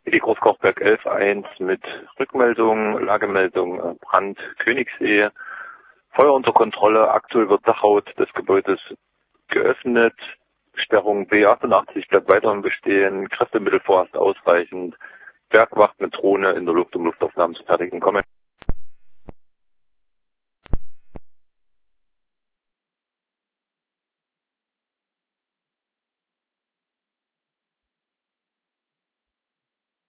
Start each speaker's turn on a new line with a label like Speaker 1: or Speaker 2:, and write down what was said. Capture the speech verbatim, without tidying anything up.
Speaker 1: Die Großkochberg elf eins mit Rückmeldung, Lagemeldung Brand Königssee. Feuer unter Kontrolle. Aktuell wird Dachhaut des Gebäudes geöffnet. Sperrung B achtundachtzig bleibt weiterhin bestehen. Kräftemittel vorerst ausreichend. Bergwacht mit Drohne in der Luft, um Luftaufnahmen zu fertigen. Komme.